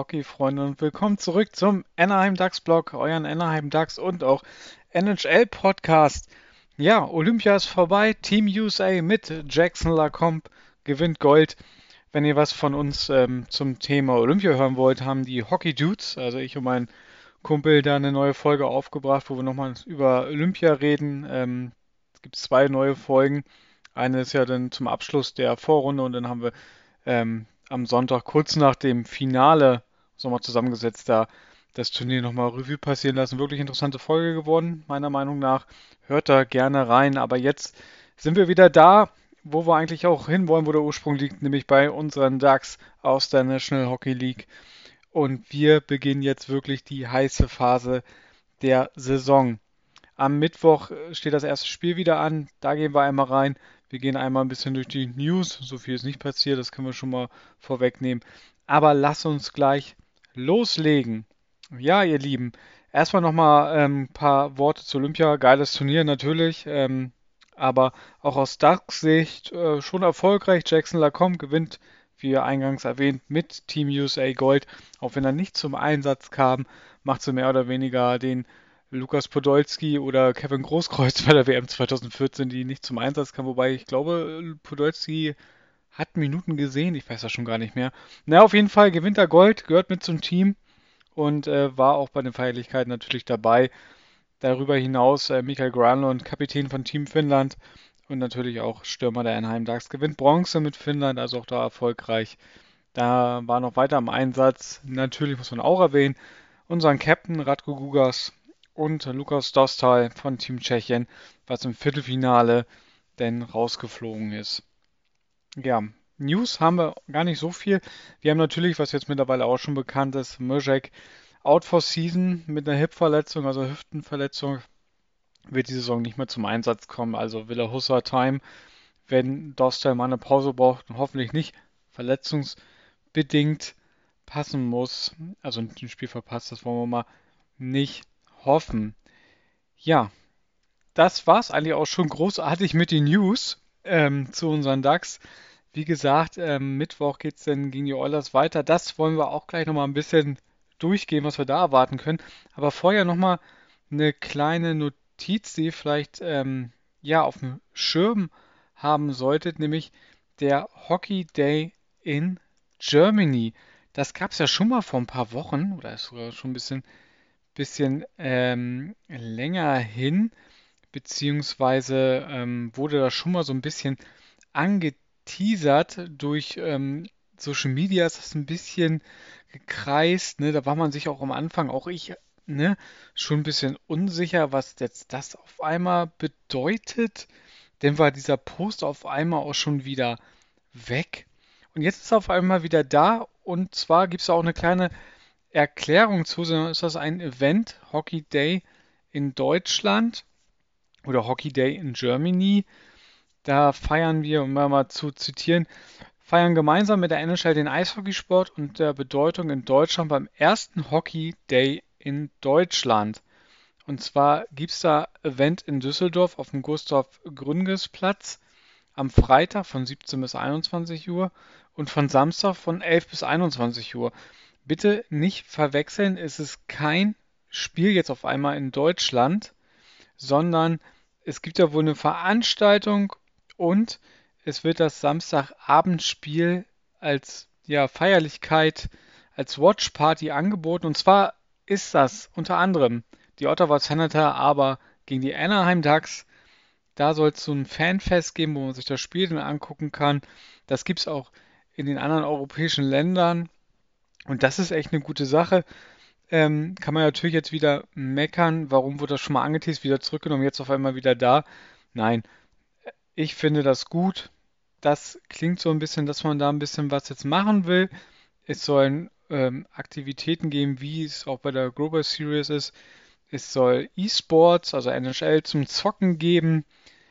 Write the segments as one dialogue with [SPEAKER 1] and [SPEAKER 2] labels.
[SPEAKER 1] Hockey-Freunde und willkommen zurück zum Anaheim Ducks Blog, euren Anaheim Ducks und auch NHL-Podcast. Ja, Olympia ist vorbei, Team USA mit Jackson LaCombe gewinnt Gold. Wenn ihr was von uns zum Thema Olympia hören wollt, haben die Hockey Dudes, also ich und mein Kumpel, da eine neue Folge aufgebracht, wo wir nochmal über Olympia reden. Es gibt zwei neue Folgen. Eine ist ja dann zum Abschluss der Vorrunde und dann haben wir am Sonntag kurz nach dem Finale so mal zusammengesetzt, da das Turnier nochmal Revue passieren lassen. Wirklich interessante Folge geworden, meiner Meinung nach. Hört da gerne rein. Aber jetzt sind wir wieder da, wo wir eigentlich auch hinwollen, wo der Ursprung liegt, nämlich bei unseren Ducks aus der National Hockey League. Und wir beginnen jetzt wirklich die heiße Phase der Saison. Am Mittwoch steht das erste Spiel wieder an. Da gehen wir einmal rein. Wir gehen einmal ein bisschen durch die News. So viel ist nicht passiert, das können wir schon mal vorwegnehmen. Aber lass uns gleich loslegen. Ja, ihr Lieben, erstmal nochmal ein paar Worte zu Olympia. Geiles Turnier natürlich, aber auch aus Ducks-Sicht schon erfolgreich. Jackson LaCombe gewinnt, wie eingangs erwähnt, mit Team USA Gold. Auch wenn er nicht zum Einsatz kam, macht so mehr oder weniger den Lukas Podolski oder Kevin Großkreuz bei der WM 2014, die nicht zum Einsatz kamen. Wobei ich glaube, Podolski hat Minuten gesehen. Ich weiß das schon gar nicht mehr. Na, auf jeden Fall gewinnt er Gold, gehört mit zum Team und war auch bei den Feierlichkeiten natürlich dabei. Darüber hinaus Mikael Granlund, Kapitän von Team Finnland und natürlich auch Stürmer der Anaheim Ducks, gewinnt Bronze mit Finnland, also auch da erfolgreich. Da war noch weiter im Einsatz. Natürlich muss man auch erwähnen, unseren Captain Radko Gugas und Lukas Dostal von Team Tschechien, was im Viertelfinale denn rausgeflogen ist. Ja, News haben wir gar nicht so viel. Wir haben natürlich, was jetzt mittlerweile auch schon bekannt ist, Mrzek out for season mit einer Hip-Verletzung, also Hüftenverletzung, wird die Saison nicht mehr zum Einsatz kommen. Also Wille Husser Time, wenn Dostal mal eine Pause braucht und hoffentlich nicht verletzungsbedingt passen muss, also ein Spiel verpasst, das wollen wir mal nicht hoffen. Ja, das war's eigentlich auch schon großartig mit den News zu unseren Ducks. Wie gesagt, Mittwoch geht's dann gegen die Oilers weiter. Das wollen wir auch gleich nochmal ein bisschen durchgehen, was wir da erwarten können. Aber vorher nochmal eine kleine Notiz, die ihr vielleicht ja auf dem Schirm haben solltet, nämlich der Hockey Day in Germany. Das gab es ja schon mal vor ein paar Wochen oder ist sogar schon ein bisschen länger hin, beziehungsweise wurde das schon mal so ein bisschen angeteasert durch Social Media, ist das ein bisschen gekreist, ne? Da war man sich auch am Anfang, auch ich, ne, schon ein bisschen unsicher, was jetzt das auf einmal bedeutet. Dann war dieser Post auf einmal auch schon wieder weg. Und jetzt ist er auf einmal wieder da. Und zwar gibt es auch eine kleine Erklärung zu, sondern ist das ein Event, Hockey Day in Deutschland oder Hockey Day in Germany. Da feiern wir, um mal zu zitieren, feiern gemeinsam mit der NHL den Eishockeysport und der Bedeutung in Deutschland beim ersten Hockey Day in Deutschland. Und zwar gibt es da Event in Düsseldorf auf dem Gustav-Gründges-Platz am Freitag von 17 bis 21 Uhr und von Samstag von 11 bis 21 Uhr. Bitte nicht verwechseln, es ist kein Spiel jetzt auf einmal in Deutschland, sondern es gibt ja wohl eine Veranstaltung und es wird das Samstagabendspiel als ja, Feierlichkeit, als Watchparty angeboten. Und zwar ist das unter anderem die Ottawa Senator, aber gegen die Anaheim Ducks. Da soll es so ein Fanfest geben, wo man sich das Spiel dann angucken kann. Das gibt es auch in den anderen europäischen Ländern. Und das ist echt eine gute Sache. Kann man natürlich jetzt wieder meckern, warum wurde das schon mal angeteased, wieder zurückgenommen, jetzt auf einmal wieder da. Nein, ich finde das gut. Das klingt so ein bisschen, dass man da ein bisschen was jetzt machen will. Es sollen Aktivitäten geben, wie es auch bei der Global Series ist. Es soll E-Sports, also NHL zum Zocken geben.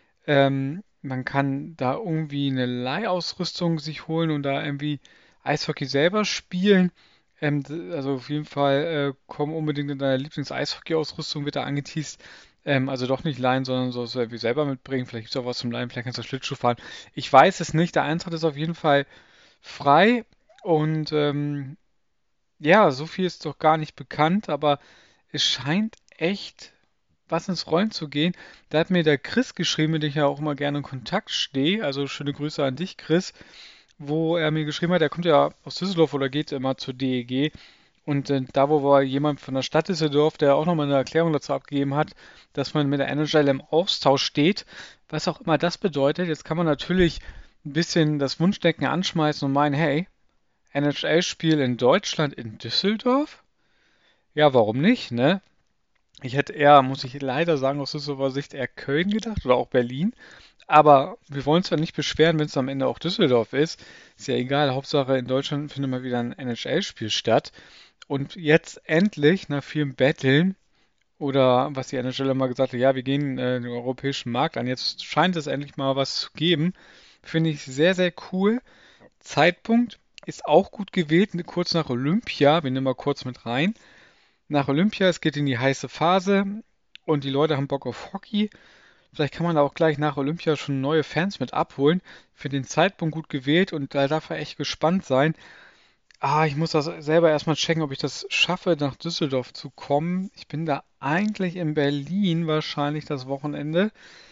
[SPEAKER 1] Man kann da irgendwie eine Leihausrüstung sich holen und da irgendwie Eishockey selber spielen. Also auf jeden Fall komm unbedingt in deiner Lieblings-Eishockey-Ausrüstung, wird da angeteased. Also doch nicht leihen, sondern so irgendwie selber mitbringen. Vielleicht gibt es auch was zum Leihen, vielleicht kannst du Schlittschuh fahren. Ich weiß es nicht. Der Eintritt ist auf jeden Fall frei und Ja, so viel ist doch gar nicht bekannt, aber es scheint echt was ins Rollen zu gehen. Da hat mir der Chris geschrieben, mit dem ich ja auch immer gerne in Kontakt stehe. Also schöne Grüße an dich, Chris, wo er mir geschrieben hat, er kommt ja aus Düsseldorf oder geht immer zur DEG. Und da, wo war jemand von der Stadt Düsseldorf, der auch nochmal eine Erklärung dazu abgegeben hat, dass man mit der NHL im Austausch steht, was auch immer das bedeutet. Jetzt kann man natürlich ein bisschen das Wunschdenken anschmeißen und meinen, hey, NHL-Spiel in Deutschland, in Düsseldorf? Ja, warum nicht, ne? Ich hätte eher, muss ich leider sagen, aus Düsseldorfer Sicht eher Köln gedacht oder auch Berlin. Aber wir wollen uns ja nicht beschweren, wenn es am Ende auch Düsseldorf ist. Ist ja egal, Hauptsache in Deutschland findet mal wieder ein NHL-Spiel statt. Und jetzt endlich, nach vielen Betteln, oder was die NHL immer gesagt hat, ja, wir gehen den europäischen Markt an, jetzt scheint es endlich mal was zu geben. Finde ich sehr, sehr cool. Zeitpunkt ist auch gut gewählt, kurz nach Olympia. Wir nehmen mal kurz mit rein. Nach Olympia, es geht in die heiße Phase und die Leute haben Bock auf Hockey. Vielleicht kann man da auch gleich nach Olympia schon neue Fans mit abholen. Für den Zeitpunkt gut gewählt und da darf er echt gespannt sein. Ich muss das selber erstmal checken, ob ich das schaffe, nach Düsseldorf zu kommen. Ich bin da eigentlich in Berlin wahrscheinlich das Wochenende.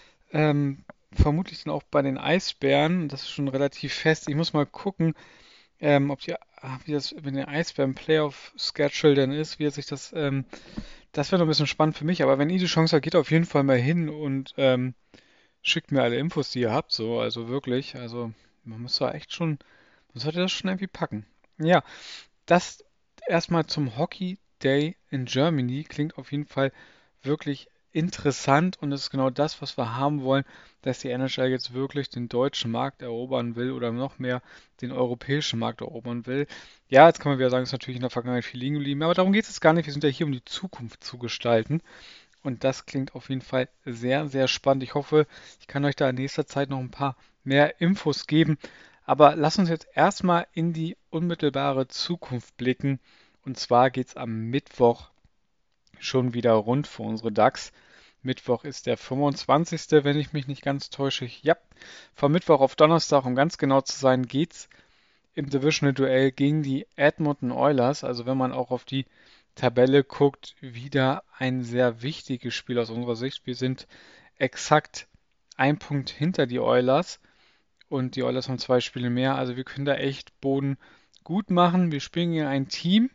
[SPEAKER 1] Vermutlich dann auch bei den Eisbären. Das ist schon relativ fest. Ich muss mal gucken, ob wie das mit den Eisbären Playoff Schedule denn ist, wie er sich das wäre noch ein bisschen spannend für mich, aber wenn ihr die Chance habt, geht auf jeden Fall mal hin und schickt mir alle Infos, die ihr habt, so, also wirklich, also man muss da echt schon, man sollte das schon irgendwie packen. Ja, das erstmal zum Hockey Day in Germany klingt auf jeden Fall wirklich interessant und ist genau das, was wir haben wollen, dass die NHL jetzt wirklich den deutschen Markt erobern will oder noch mehr den europäischen Markt erobern will. Ja, jetzt kann man wieder sagen, es ist natürlich in der Vergangenheit viel liegen geblieben, aber darum geht es gar nicht. Wir sind ja hier, um die Zukunft zu gestalten. Und das klingt auf jeden Fall sehr, sehr spannend. Ich hoffe, ich kann euch da in nächster Zeit noch ein paar mehr Infos geben. Aber lasst uns jetzt erstmal in die unmittelbare Zukunft blicken. Und zwar geht es am Mittwoch schon wieder rund für unsere DAX. Mittwoch ist der 25., wenn ich mich nicht ganz täusche. Ja, von Mittwoch auf Donnerstag, um ganz genau zu sein, geht's im Divisional-Duell gegen die Edmonton Oilers. Also wenn man auch auf die Tabelle guckt, wieder ein sehr wichtiges Spiel aus unserer Sicht. Wir sind exakt ein Punkt hinter die Oilers und die Oilers haben 2 Spiele mehr. Also wir können da echt Boden gut machen. Wir spielen gegen ein Team,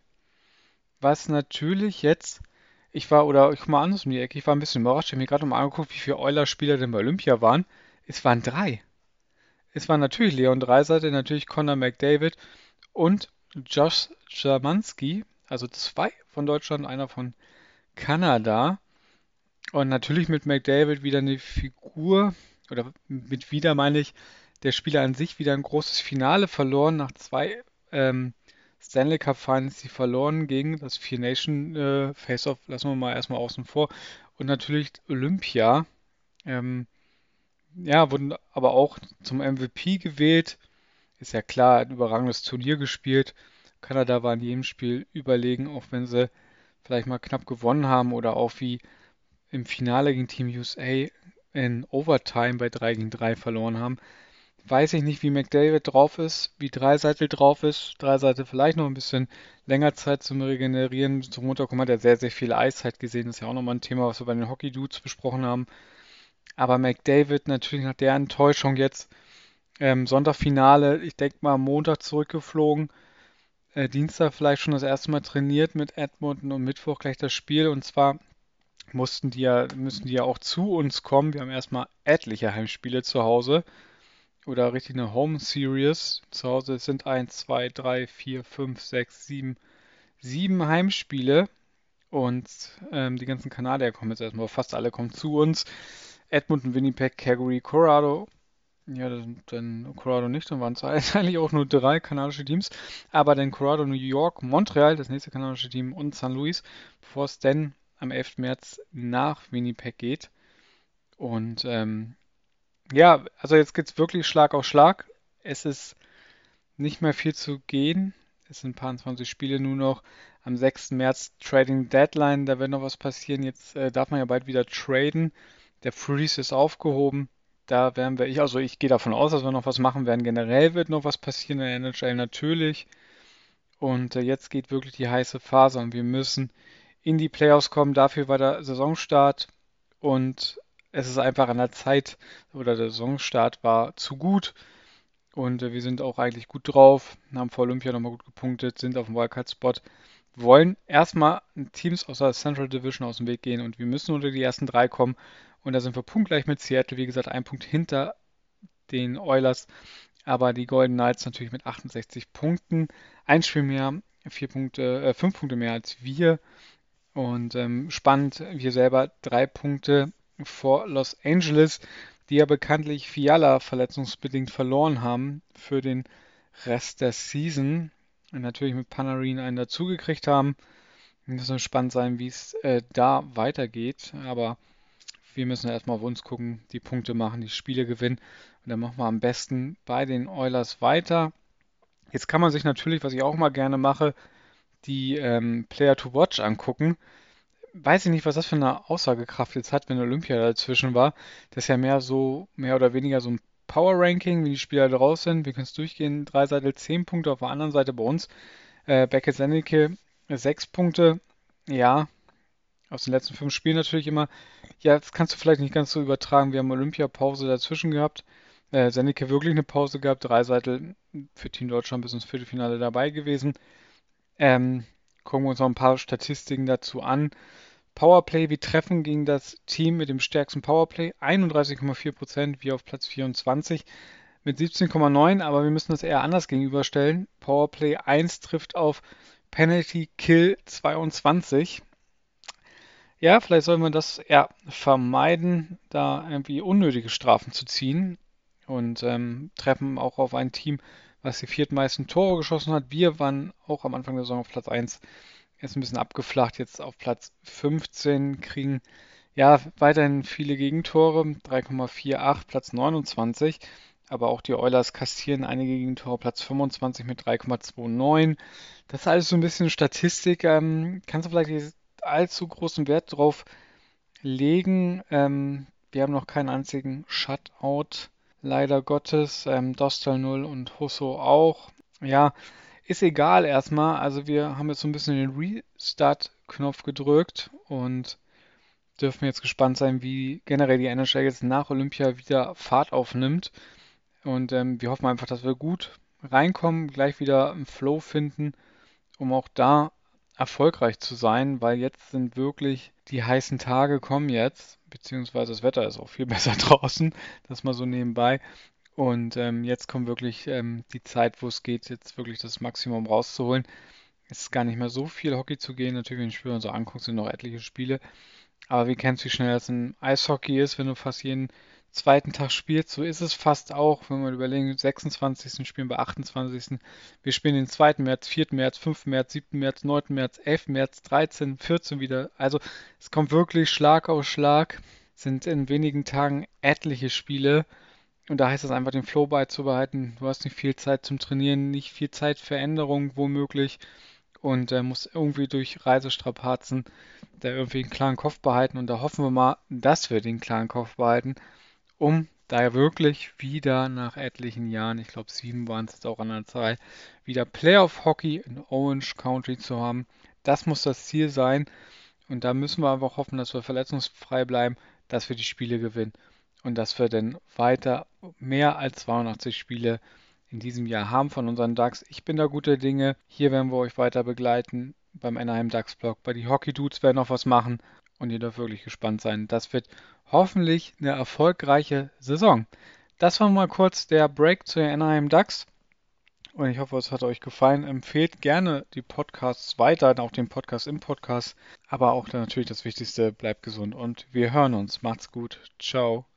[SPEAKER 1] was natürlich jetzt, ich guck mal anders um die Ecke, ich war ein bisschen überrascht. Ich habe mir gerade mal angeguckt, wie viele Oilers-Spieler denn bei Olympia waren. Es waren 3. Es waren natürlich Leon Draisaitl, natürlich Connor McDavid und Josh Szymanski, also 2 von Deutschland, einer von Kanada. Und natürlich mit McDavid wieder eine Figur, oder mit wieder meine ich, der Spieler an sich wieder ein großes Finale verloren nach 2 Stanley Cup Finals, die verloren gegen das Vier Nation Face-Off, lassen wir mal erstmal außen vor. Und natürlich Olympia. Ähm, ja, wurden aber auch zum MVP gewählt. Ist ja klar, ein überragendes Turnier gespielt. Kanada war in jedem Spiel überlegen, auch wenn sie vielleicht mal knapp gewonnen haben oder auch wie im Finale gegen Team USA in Overtime bei 3 gegen 3 verloren haben. Weiß ich nicht, wie McDavid drauf ist, wie Draisaitl drauf ist. Draisaitl vielleicht noch ein bisschen länger Zeit zum Regenerieren, zum Runterkommen. Hat er sehr, sehr viel Eiszeit gesehen. Das ist ja auch nochmal ein Thema, was wir bei den Hockey-Dudes besprochen haben. Aber McDavid natürlich nach der Enttäuschung jetzt Sonntagfinale, ich denke mal am Montag zurückgeflogen. Dienstag vielleicht schon das erste Mal trainiert mit Edmonton und Mittwoch gleich das Spiel. Und zwar müssen die ja auch zu uns kommen. Wir haben erstmal etliche Heimspiele zu Hause. Oder richtig eine Home Series. Zu Hause sind 1, 2, 3, 4, 5, 6, 7, 7 Heimspiele. Und die ganzen Kanadier kommen jetzt erstmal, fast alle kommen zu uns. Edmonton, Winnipeg, Calgary, Colorado. Ja, dann Colorado nicht, dann waren es eigentlich auch nur 3 kanadische Teams. Aber dann Colorado, New York, Montreal, das nächste kanadische Team und St. Louis, bevor es dann am 11. März nach Winnipeg geht. Und ja, also jetzt geht's wirklich Schlag auf Schlag. Es ist nicht mehr viel zu gehen. Es sind ein paar 20 Spiele nur noch. Am 6. März Trading Deadline, da wird noch was passieren. Jetzt darf man ja bald wieder traden. Der Freeze ist aufgehoben. Da werden also ich gehe davon aus, dass wir noch was machen werden. Generell wird noch was passieren in der NHL natürlich. Und jetzt geht wirklich die heiße Phase und wir müssen in die Playoffs kommen. Dafür war der Saisonstart und es ist einfach an der Zeit, oder der Saisonstart war zu gut und wir sind auch eigentlich gut drauf, haben vor Olympia nochmal gut gepunktet, sind auf dem Wildcard-Spot, wollen erstmal Teams aus der Central Division aus dem Weg gehen und wir müssen unter die ersten drei kommen und da sind wir punktgleich mit Seattle, wie gesagt, ein Punkt hinter den Oilers, aber die Golden Knights natürlich mit 68 Punkten, ein Spiel mehr, 5 Punkte mehr als wir und spannend, wir selber 3 Punkte vor Los Angeles, die ja bekanntlich Fiala verletzungsbedingt verloren haben für den Rest der Season. Und natürlich mit Panarin einen dazugekriegt haben. Es wird spannend sein, wie es da weitergeht. Aber wir müssen erstmal auf uns gucken, die Punkte machen, die Spiele gewinnen. Und dann machen wir am besten bei den Oilers weiter. Jetzt kann man sich natürlich, was ich auch mal gerne mache, die Player to Watch angucken. Weiß ich nicht, was das für eine Aussagekraft jetzt hat, wenn Olympia dazwischen war. Das ist ja mehr oder weniger so ein Power-Ranking, wie die Spieler draus sind. Wir können es durchgehen. Drei Seite 10 Punkte, auf der anderen Seite bei uns. Beckett Zennike 6 Punkte. Ja, aus den letzten 5 Spielen natürlich immer. Ja, das kannst du vielleicht nicht ganz so übertragen. Wir haben Olympia-Pause dazwischen gehabt. Zennike wirklich eine Pause gehabt. Drei Seite für Team Deutschland bis ins Viertelfinale dabei gewesen. Ähm, Gucken wir uns noch ein paar Statistiken dazu an. Powerplay, wir treffen gegen das Team mit dem stärksten Powerplay, 31,4%, wir auf Platz 24 mit 17,9, aber wir müssen das eher anders gegenüberstellen. Powerplay 1 trifft auf Penalty Kill 22. Ja, vielleicht soll man das eher vermeiden, da irgendwie unnötige Strafen zu ziehen und treffen auch auf ein Team, was die viertmeisten Tore geschossen hat. Wir waren auch am Anfang der Saison auf Platz 1, ist ein bisschen abgeflacht, jetzt auf Platz 15, kriegen ja weiterhin viele Gegentore, 3,48, Platz 29, aber auch die Oilers kassieren einige Gegentore, Platz 25 mit 3,29. Das ist alles so ein bisschen Statistik. Kannst du vielleicht nicht allzu großen Wert drauf legen? Wir haben noch keinen einzigen Shutout, leider Gottes. Dostal 0 und Husso auch. Ja, ist egal erstmal. Also wir haben jetzt so ein bisschen den Restart-Knopf gedrückt und dürfen jetzt gespannt sein, wie generell die NHL jetzt nach Olympia wieder Fahrt aufnimmt. Und wir hoffen einfach, dass wir gut reinkommen, gleich wieder im Flow finden, um auch da erfolgreich zu sein, weil jetzt sind wirklich die heißen Tage kommen jetzt, beziehungsweise das Wetter ist auch viel besser draußen, das mal so nebenbei. Und jetzt kommt wirklich die Zeit, wo es geht, jetzt wirklich das Maximum rauszuholen. Es ist gar nicht mehr so viel Hockey zu gehen. Natürlich, wenn die Spiele uns so angucken, sind noch etliche Spiele. Aber wie kennst du, wie schnell das im Eishockey ist, wenn du fast jeden zweiten Tag spielst? So ist es fast auch, wenn wir überlegen, 26. spielen wir 28. Wir spielen den 2. März, 4. März, 5. März, 7. März, 9. März, 11. März, 13, 14 wieder. Also es kommt wirklich Schlag auf Schlag. Sind in wenigen Tagen etliche Spiele. Und da heißt es einfach, den Flow beizubehalten. Du hast nicht viel Zeit zum Trainieren, nicht viel Zeit für Änderungen womöglich und muss irgendwie durch Reisestrapazen da irgendwie einen klaren Kopf behalten. Und da hoffen wir mal, dass wir den klaren Kopf behalten, um da ja wirklich wieder nach etlichen Jahren, ich glaube 7 waren es jetzt auch an der Zahl, wieder Playoff-Hockey in Orange County zu haben. Das muss das Ziel sein. Und da müssen wir einfach hoffen, dass wir verletzungsfrei bleiben, dass wir die Spiele gewinnen und dass wir dann weiter mehr als 82 Spiele in diesem Jahr haben von unseren Ducks. Ich bin da guter Dinge. Hier werden wir euch weiter begleiten beim Anaheim Ducks Blog. Bei die Hockey Dudes werden noch was machen und ihr dürft wirklich gespannt sein. Das wird hoffentlich eine erfolgreiche Saison. Das war mal kurz der Break zu den Anaheim Ducks. Und ich hoffe, es hat euch gefallen. Empfehlt gerne die Podcasts weiter, auch den Podcast im Podcast. Aber auch dann natürlich das Wichtigste, bleibt gesund und wir hören uns. Macht's gut. Ciao.